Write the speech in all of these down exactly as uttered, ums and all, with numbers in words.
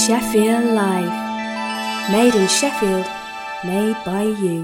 Sheffield Live. Made in Sheffield, made by you.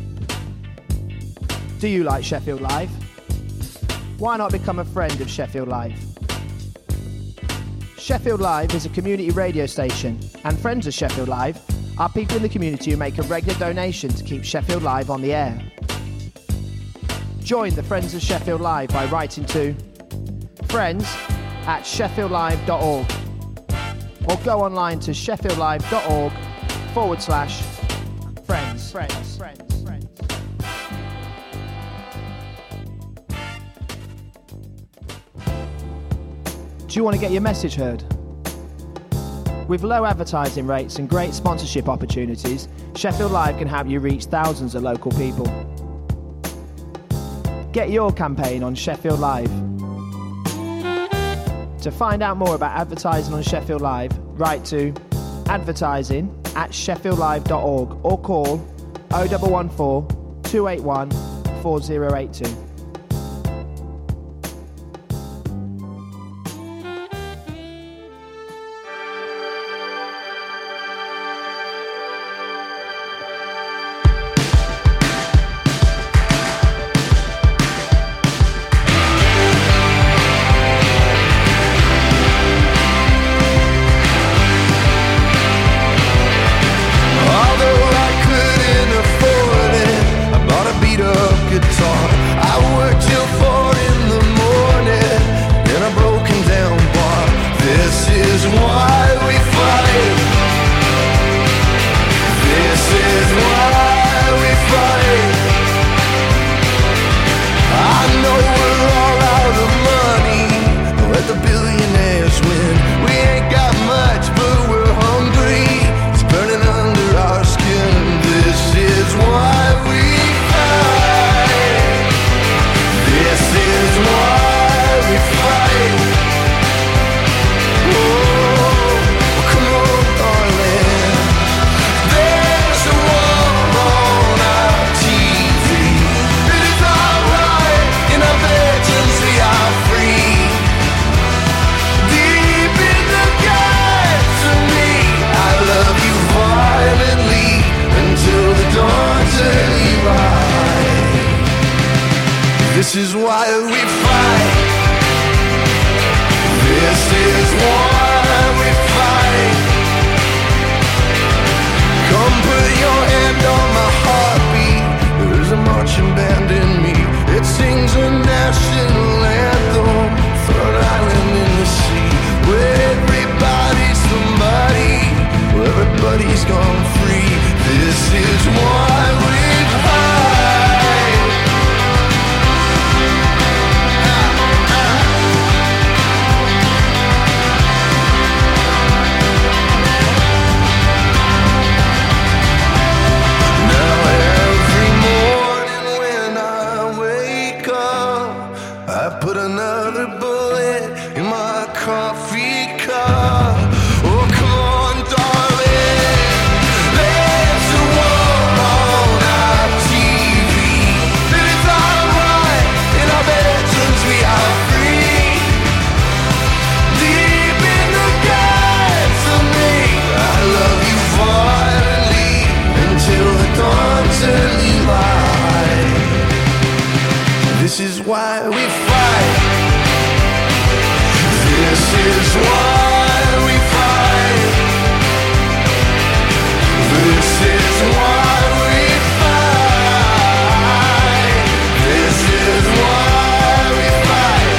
Do you like Sheffield Live? Why not become a friend of Sheffield Live? Sheffield Live is a community radio station, and friends of Sheffield Live are people in the community who make a regular donation to keep Sheffield Live on the air. Join the Friends of Sheffield Live by writing to friends at sheffield live dot org or go online to sheffield live dot org forward slash friends. Friends. Friends. Friends. Do you want to get your message heard? With low advertising rates and great sponsorship opportunities, Sheffield Live can help you reach thousands of local people. Get your campaign on Sheffield Live. To find out more about advertising on Sheffield Live, write to advertising at sheffield live dot org or call oh one one four, two eight one, four oh eight two. This is why we fight. This is why we fight. Come put your hand on my heartbeat. There's a marching band in me. It sings a national anthem for an island in the sea, where everybody's somebody, where everybody's gone free. This is why we fight. This is why we fight. This is why we fight. This is why we fight. This is why we fight.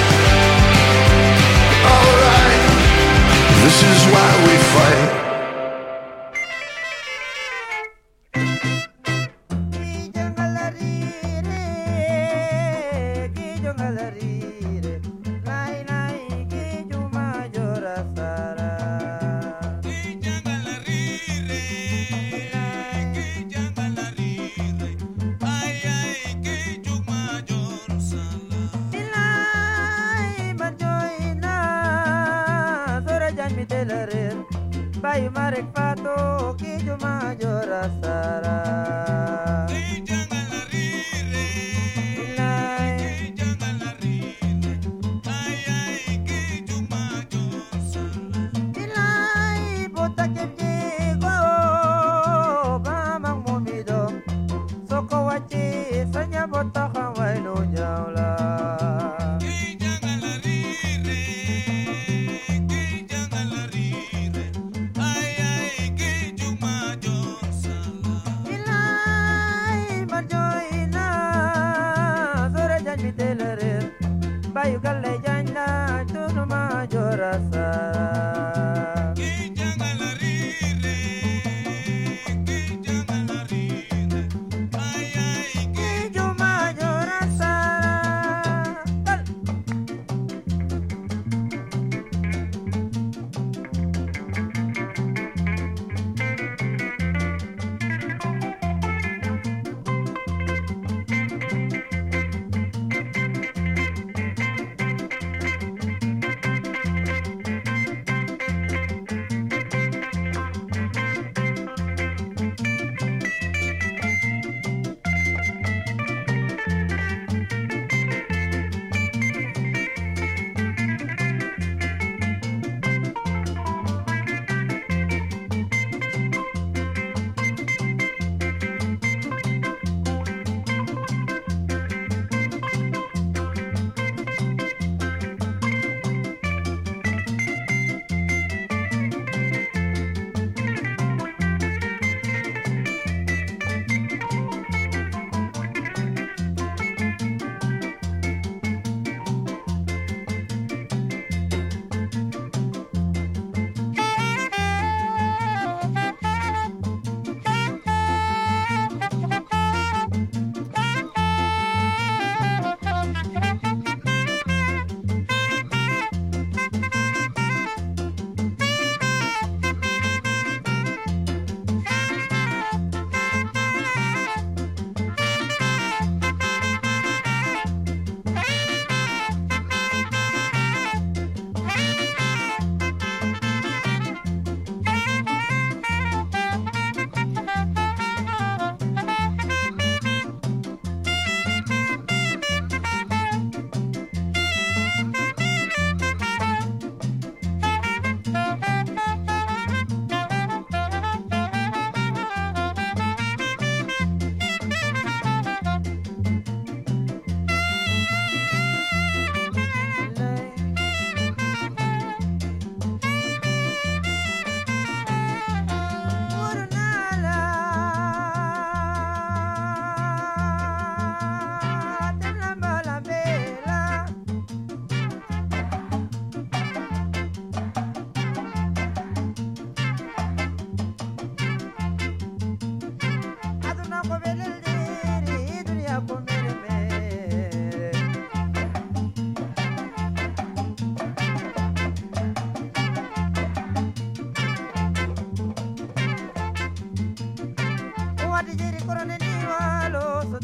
Alright. This is why we fight. Bayu marek pato ki jo mayor asara. Ilai bota que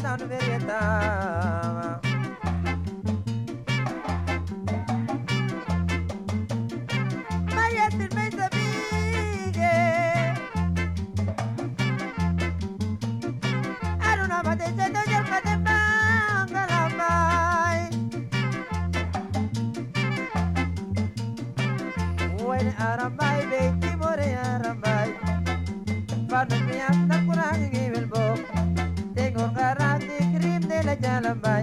anu verieta Mayetin me sabige Aruna mate jado jar mate mangalamai When arambai beki more arambai Panu miam tak kurang ngibel bo Tengok garang di krim de la jalan bay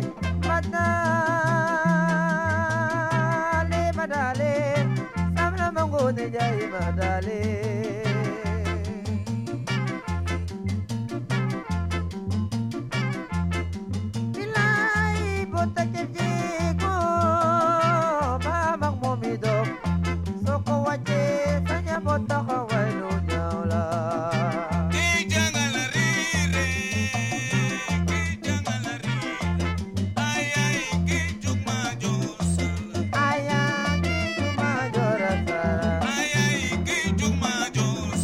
Madale, madale Samna monggo de jai madale Bilai bota kejiko Mamang momidok Soko waje Sanya bota kawai nunyaula Ayay,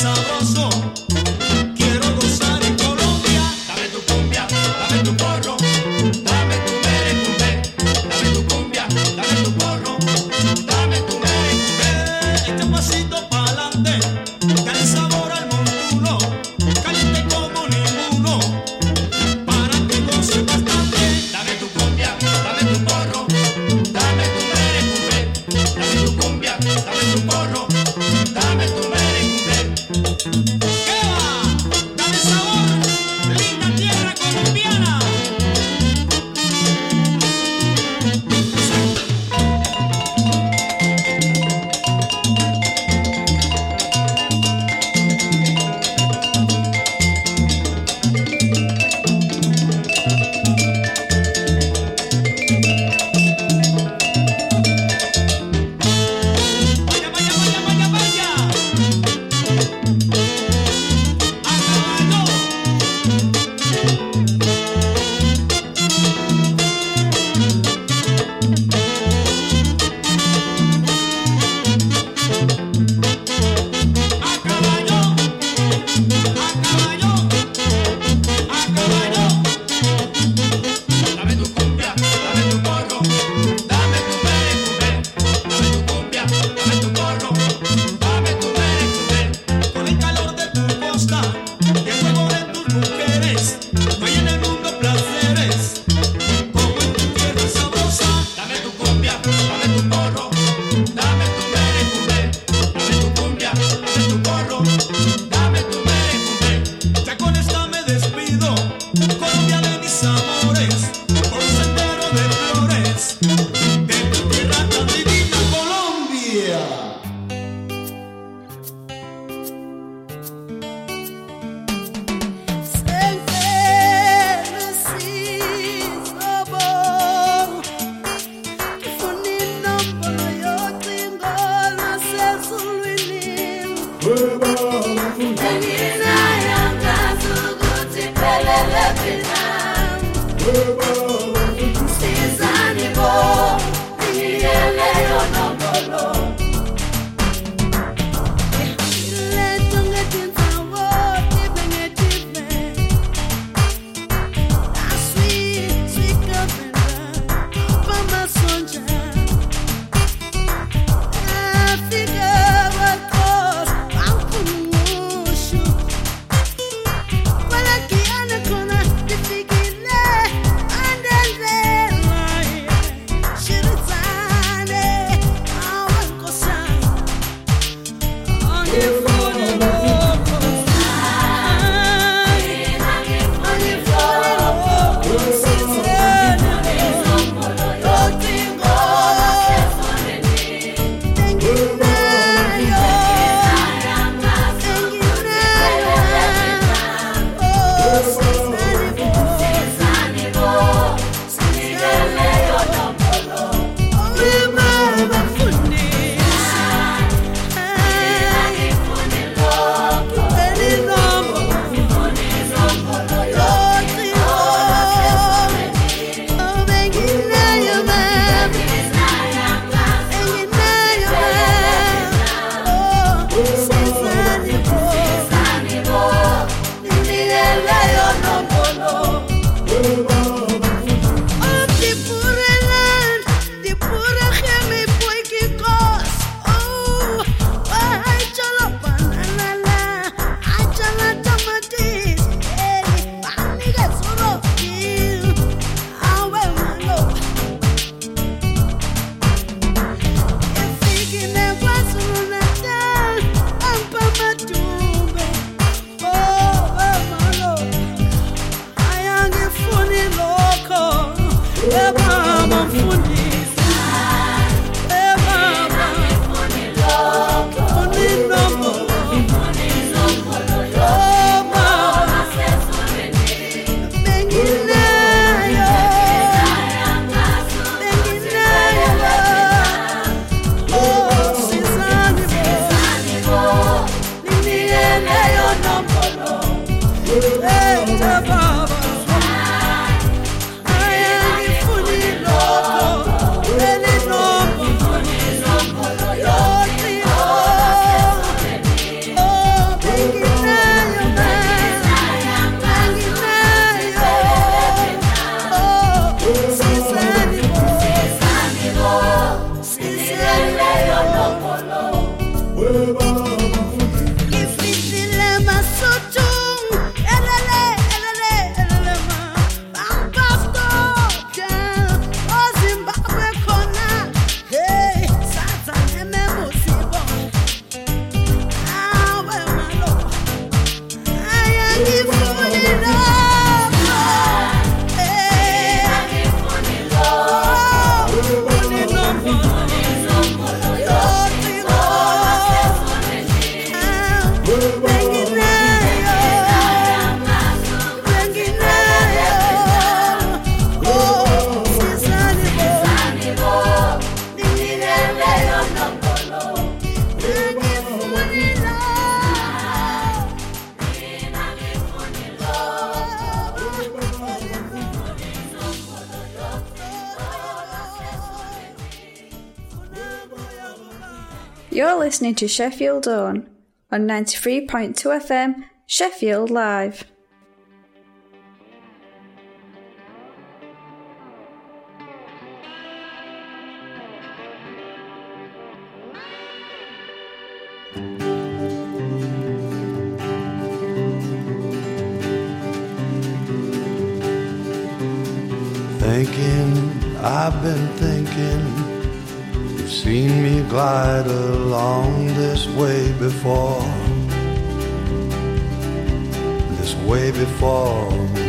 sabroso. Quiero gozar en Colombia. Dame tu cumbia, dame tu porro, dame tu merengue, dame tu cumbia, dame tu porro, dame tu merengue. Echa un pasito pa'lante, dale sabor al montuno, caliente como ninguno, para que goces bastante. Dame tu cumbia, dame tu porro, dame tu merengue, dame tu cumbia, dame tu porro, dame tu merengue. ¿Qué va? Dame sabor, linda tierra colombiana. Vaya, vaya, vaya, vaya, vaya. A caballo. A caballo. A caballo. A caballo. Dame tu cumbia, dame tu porro, dame tu merengue, dame tu cumbia, dame tu porro, dame tu merengue. Con el calor de tu costa y el fuego de tus mujeres, no hay en el mundo placeres como en tu tierra sabrosa. Dame tu cumbia, dame tu porro, dame tu merengue, dame tu cumbia, dame tu porro, dame tu merengue. Ya con esta me despido, Colombia de mis amores, por un sendero de flores, de tu tierra tan divina, Colombia. Africa, what cause? You're listening to Sheffield On on ninety-three point two F M, Sheffield Live. Thinking, I've been thinking, you've seen me glide along this way before, this way before.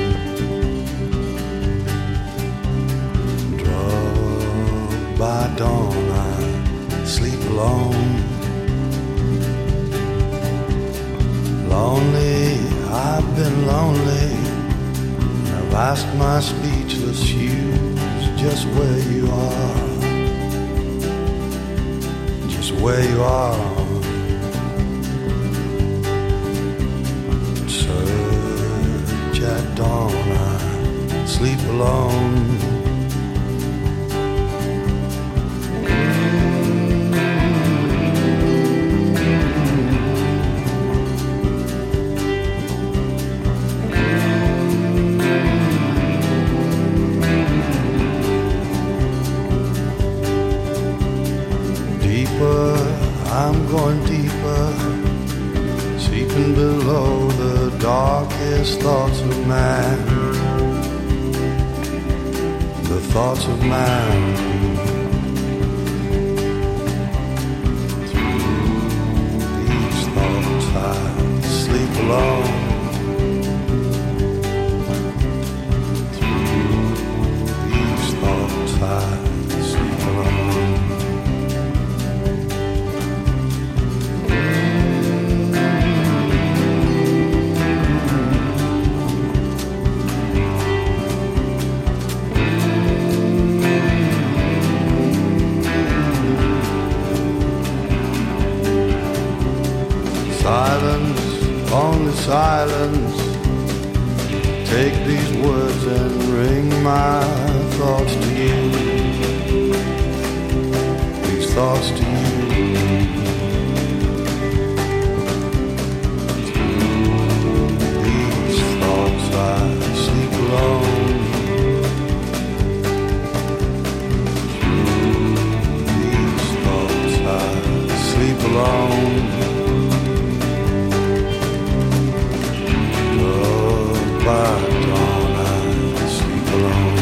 Drugged by dawn, I sleep alone. Lonely, I've been lonely. I've asked my speechless shoes just where you are, just where you are. Search at dawn, I sleep alone. I'm going deeper, seeking below the darkest thoughts of man, the thoughts of man. Through these thoughts I sleep alone. Through these thoughts I sleep alone. Silence, only silence. Take these words and bring my thoughts to you. These thoughts to you. Through these thoughts I sleep alone. Through these thoughts I sleep alone. By dawn I sleep alone.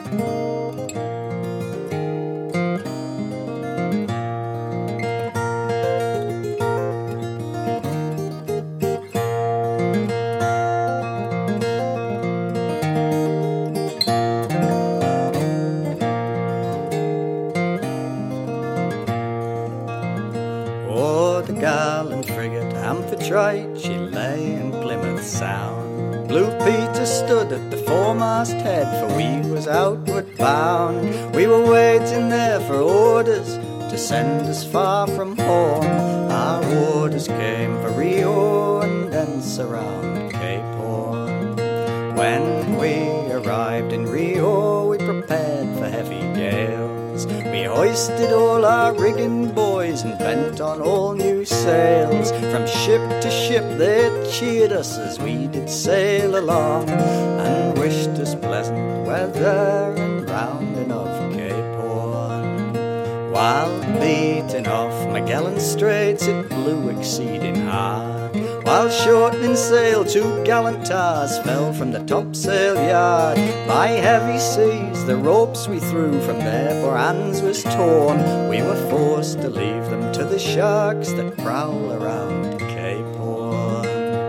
Gallant frigate Amphitrite, she lay in Plymouth Sound. Blue Peter stood at the foremast head, for we was outward bound. We were waiting there for orders to send us far from home. Our orders came for Rio and thence around Cape Horn. When we arrived in Rio, we prepared for heavy gales. We hoisted all our rigging boys and bent on all new sails. From ship to ship they cheered us as we did sail along, and wished us pleasant weather and rounding of Cape Horn. While beating off Magellan Straits it blew exceeding hard, while shortening sail two gallant tars fell from the topsail yard. By heavy seas the ropes we threw from their poor hands was torn. We were forced to leave them to the sharks that prowl around Cape Horn.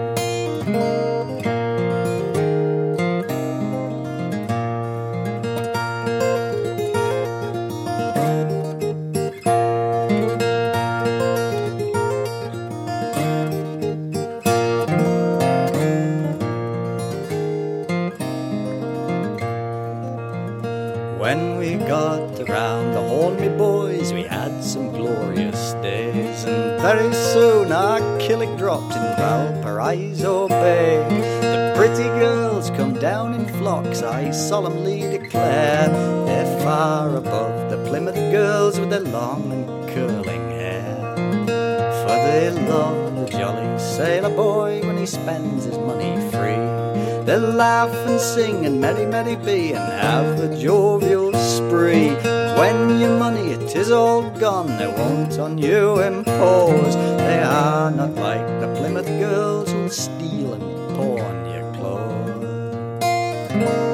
When we got around the Horn, me boys, we had some glorious days, and very soon our killick dropped in Valparaiso Bay. The pretty girls come down in flocks, I solemnly declare. They're far above the Plymouth girls with their long and curling hair, for they love the jolly sailor boy when he spends his money free. They'll laugh and sing and merry, merry be, and have the jovial spree. When your money it is all gone, they won't on you impose. They are not like the Plymouth girls who'll steal and pawn your clothes.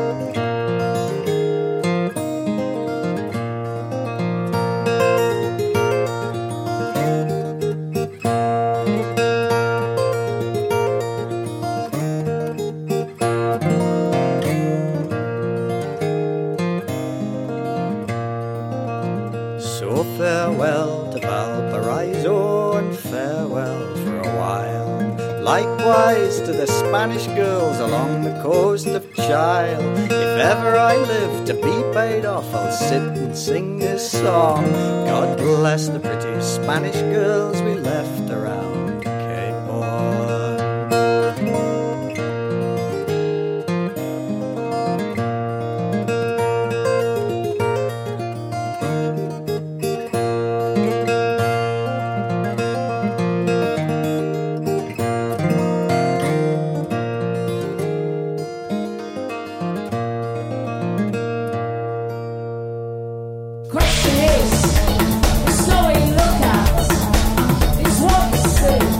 So farewell to Valparaiso and farewell for a while. Likewise to the Spanish girls along the coast of Chile. If ever I live to be paid off, I'll sit and sing this song. God bless the pretty Spanish girls we left around Cape Horn. Question is, the story you look at is what you see.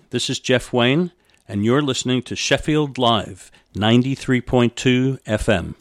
This is Jeff Wayne, and you're listening to Sheffield Live, ninety-three point two F M.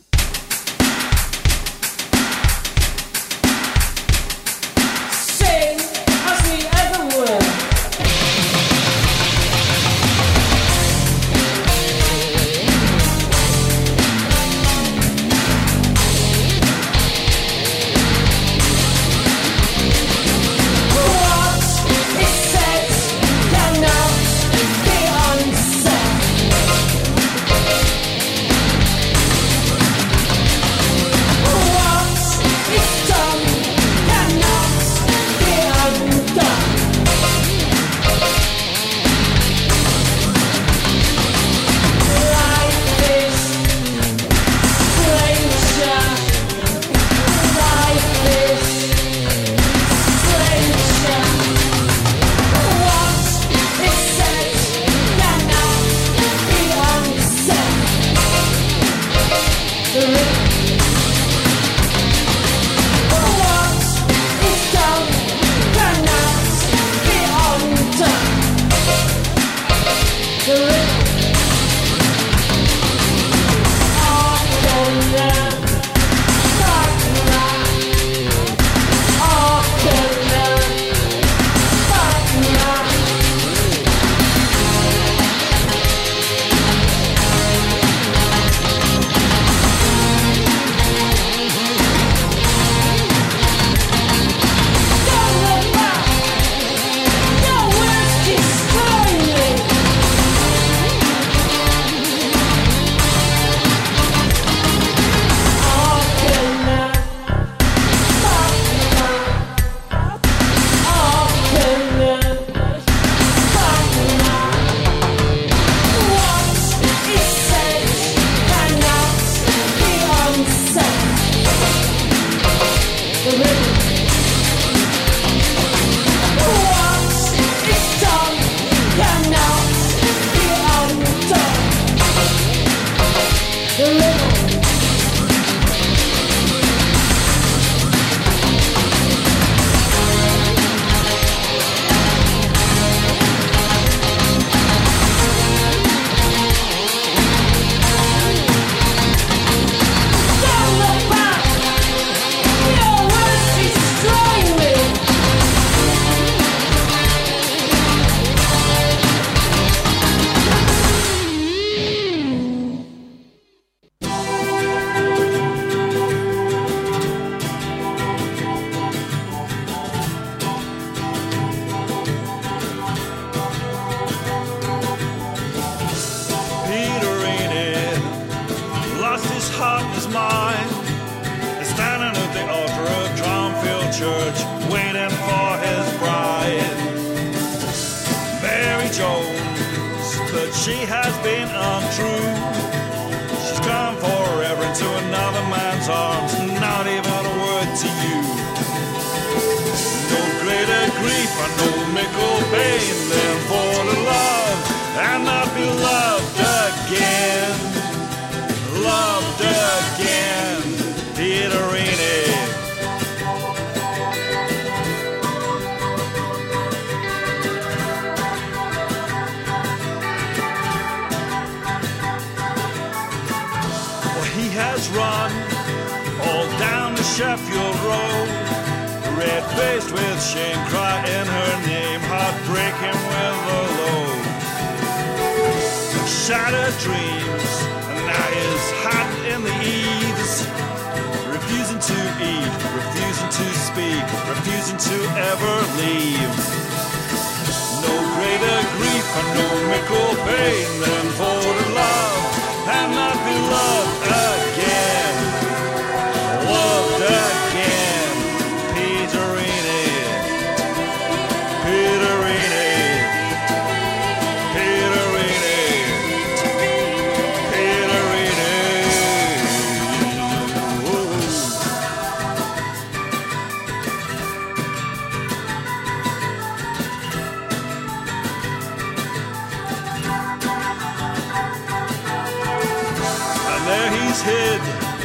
Hid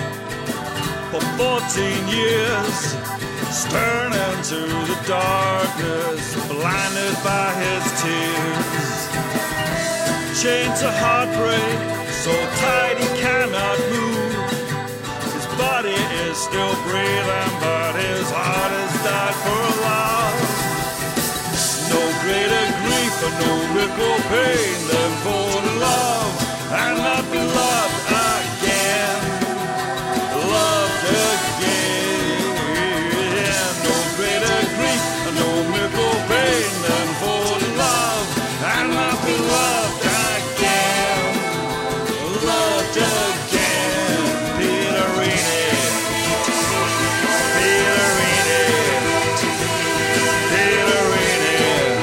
for fourteen years, staring into the darkness, blinded by his tears. chained to heartbreak, so tight he cannot move. His body is still breathing, but his heart has died for love. No greater grief or no rickle pain than for love and not be loved again. Loved again. No greater grief or no rickle pain than for love and not be loved again. Loved again. Peterini. Peterini. Peterini.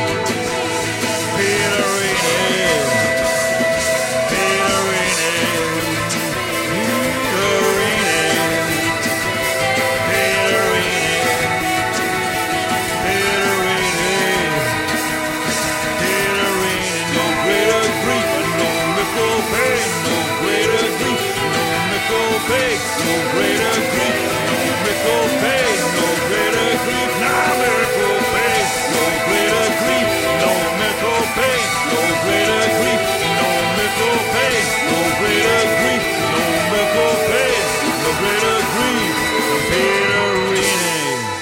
No greater grief, no miracle pain, no greater grief, no miracle pain, no greater grief, no miracle pain, no greater grief, no miracle pain, no greater grief, no miracle pain, no greater grief, no Peterini.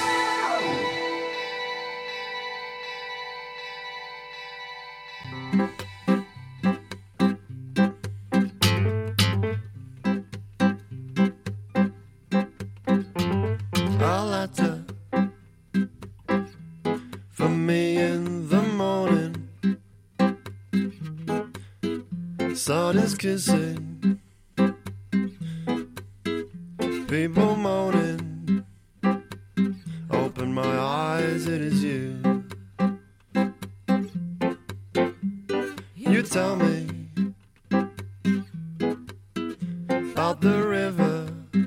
A letter for me in the morning. Sun is kissing, people moaning. Open my eyes, it is you. You tell me about the river.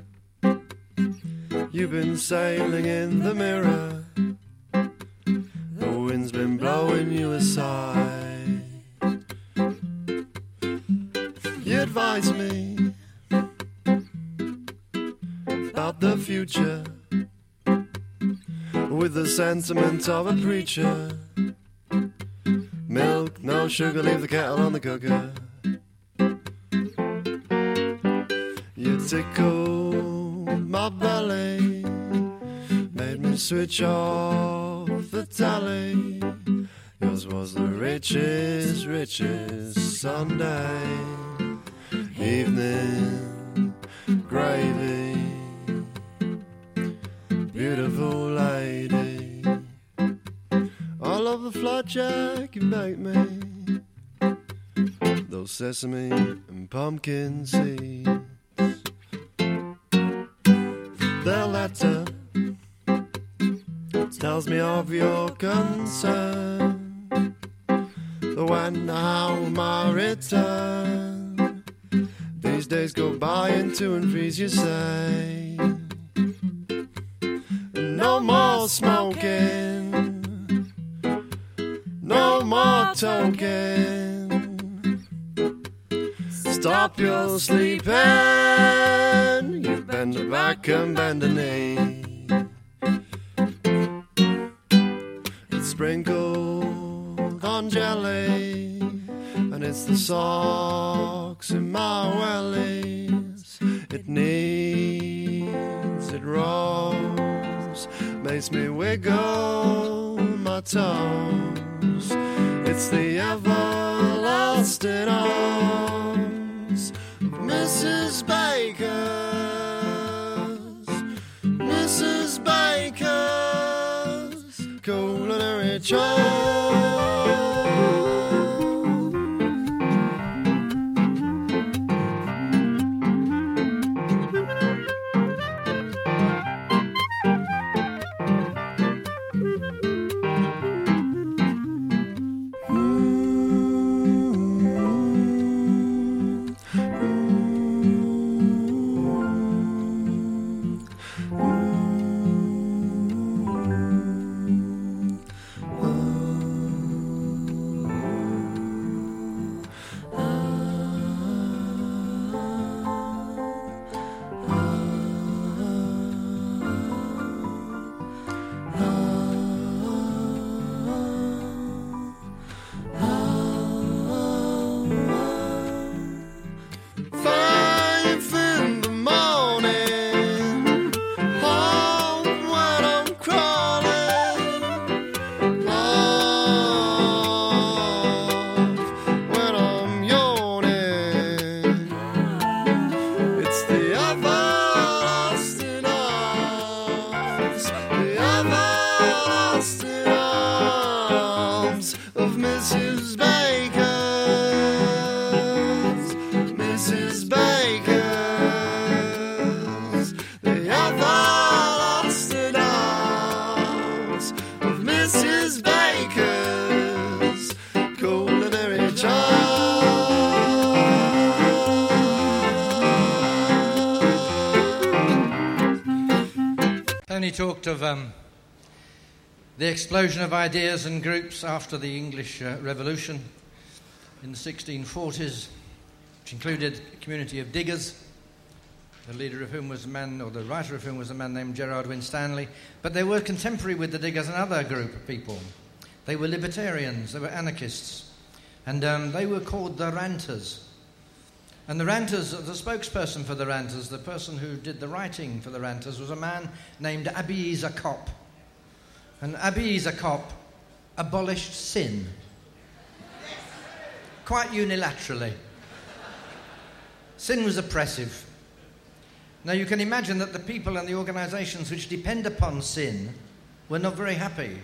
You've been sailing in the mirror. The wind's been blowing you aside. You advise me about the future with the sentiment of a preacher. Milk, no sugar, leave the kettle on the cooker. You tickle my belly, made me switch off the tally. Yours was the richest, richest Sunday evening gravy. Beautiful lady, I love the flapjack you make me. Those sesame and pumpkin seeds. The letter tells me of your concern. The when, the how, my return. These days go by in two and threes, you say. No more smoking, no more token. Stop your sleeping. You bend the back and bend the knee. It's sprinkled on jelly, and it's the socks in my wellies. It kneads, it rolls, makes me wiggle my toes. It's the everlasting arms of Missus Baker's, Missus Baker's culinary choice. talked of um, the explosion of ideas and groups after the English uh, Revolution in the sixteen forties, which included a community of diggers, the leader of whom was a man, or the writer of whom was a man named Gerard Winstanley. But they were contemporary with the diggers another group of people. They were libertarians, they were anarchists, and um, they were called the Ranters. And the Ranters, the spokesperson for the Ranters, the person who did the writing for the Ranters, was a man named Abiezer Kopp. And Abiezer Kopp abolished sin, quite unilaterally. Sin was oppressive. Now you can imagine that the people and the organisations which depend upon sin were not very happy.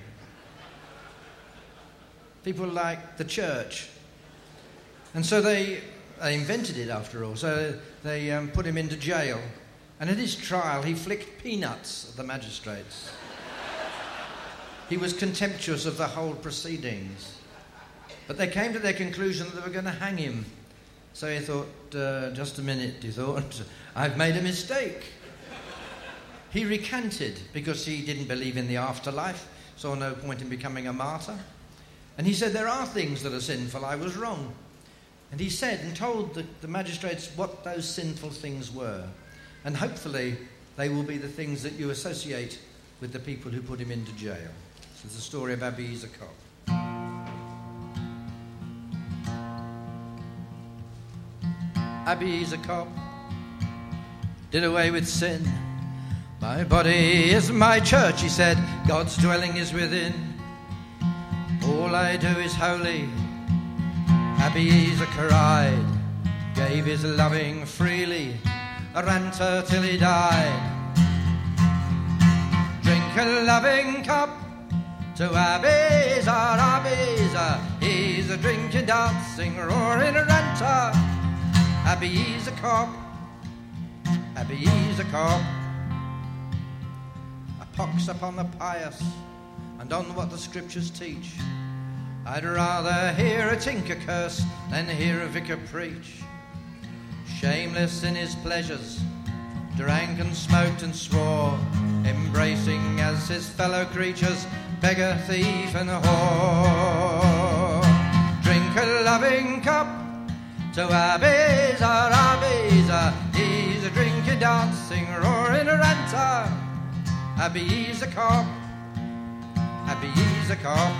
People like the church. And so they, they invented it after all. So they um, put him into jail. And at his trial he flicked peanuts at the magistrates. He was contemptuous of the whole proceedings. But they came to their conclusion that they were going to hang him. So he thought, uh, just a minute, he thought, I've made a mistake. He recanted because he didn't believe in the afterlife, saw no point in becoming a martyr. And he said, there are things that are sinful, I was wrong. And he said and told the, the magistrates what those sinful things were. And hopefully they will be the things that you associate with the people who put him into jail. This is the story of Abiezer Kopp. Abiezer Kopp did away with sin. My body is my church, he said, God's dwelling is within. All I do is holy. Abiezer cried, gave his loving freely, a ranter till he died. Drink a loving cup to Abiezer, Abiezer, he's a drinking, dancing, roaring ranter. Abiezer Kopp, Abiezer Kopp. A pox upon the pious and on what the scriptures teach. I'd rather hear a tinker curse than hear a vicar preach. Shameless in his pleasures, drank and smoked and swore, embracing as his fellow creatures beggar, thief and whore. Drink a loving cup to Abiezer, Abiezer, he's a drinking, dancing, roaring ranter. Abiezer Kopp, Abiezer Kopp.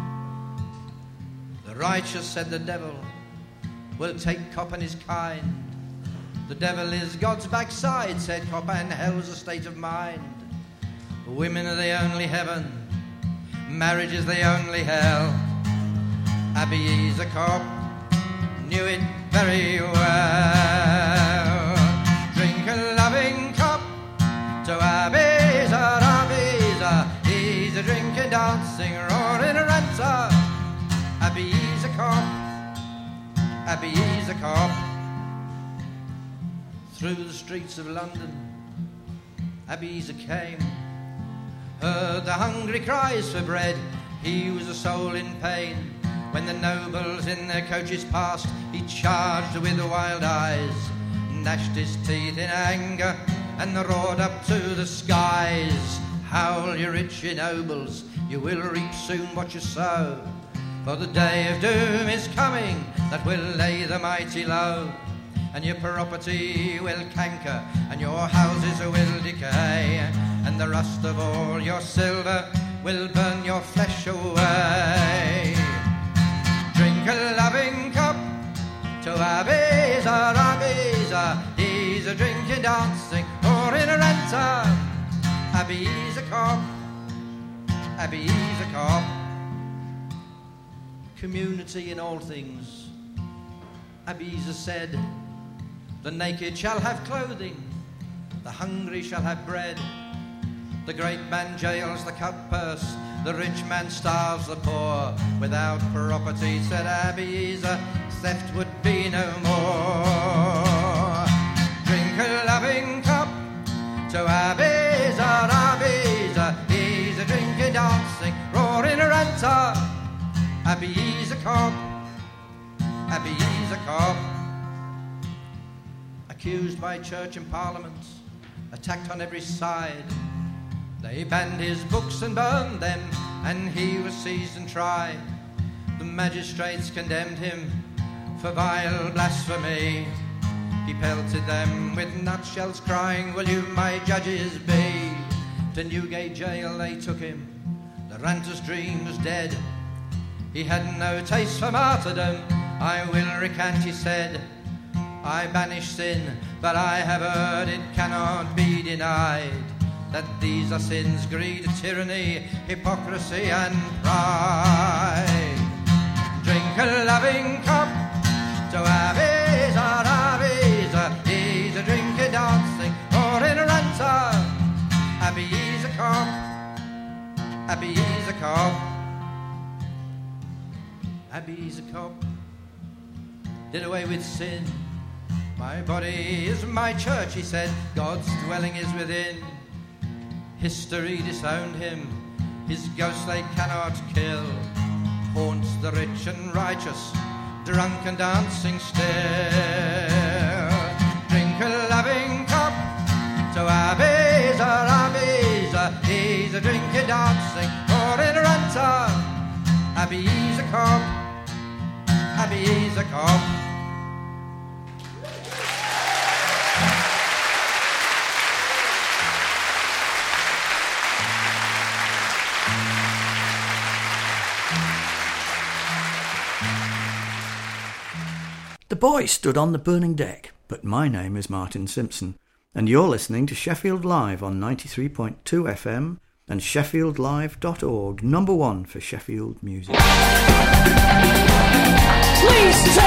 The righteous, said the devil, will take Kopp and his kind. The devil is God's backside, said Kopp, and hell's a state of mind. Women are the only heaven, marriage is the only hell. Abiezer Kopp knew it very well. Drink a loving cup to Abiezer, Abiezer, he's a drinking, dancing, roaring ranter. Abiezer Kopp, Abiezer Kopp. Through the streets of London Abiezer came, heard the hungry cries for bread. He was a soul in pain. When the nobles in their coaches passed, he charged with wild eyes, gnashed his teeth in anger, and roared up to the skies. Howl, you rich nobles, you will reap soon what you sow, for the day of doom is coming that will lay the mighty low. And your property will canker, and your houses will decay, and the rust of all your silver will burn your flesh away. Drink a loving cup to Abiezer, Abiezer, he's a drinking, dancing, roaring ranter. Abiezer Kopp, Abiezer Kopp. Community in all things, Abiezer said. The naked shall have clothing, the hungry shall have bread. The great man jails the cut purse, the rich man starves the poor. Without property, said Abiezer, theft would be no more. Drink a loving cup to Abiezer, Abiezer, he's a drinking, dancing, roaring ranter. Abiezer Kopp, Abiezer Kopp. Accused by church and parliament, attacked on every side, They banned his books and burned them, and he was seized and tried. The magistrates condemned him for vile blasphemy. He pelted them with nutshells, crying, "Will you my judges be?" To Newgate jail they took him. The ranter's dream was dead. He had no taste for martyrdom. "I will recant," he said. "I banish sin, but I have heard it cannot be denied that these are sins, greed, tyranny, hypocrisy and pride. Drink a loving cup to Abby's or Abby's, he's a drinking, dancing, or in a ranter. Abby's a cop, Abby's a cop, Abby's a cop. Did away with sin. My body is my church, he said. God's dwelling is within. History disowned him. His ghost they cannot kill. Haunts the rich and righteous, drunk and dancing still. Drink a loving cup to Abby's or Abby's. He's a drinking, dancing, or in a ranter. Abby's a cop, Abby's a cop. The boy stood on the burning deck, but my name is Martin Simpson, and you're listening to Sheffield Live on ninety-three point two F M and sheffield live dot org, number one for Sheffield music. Please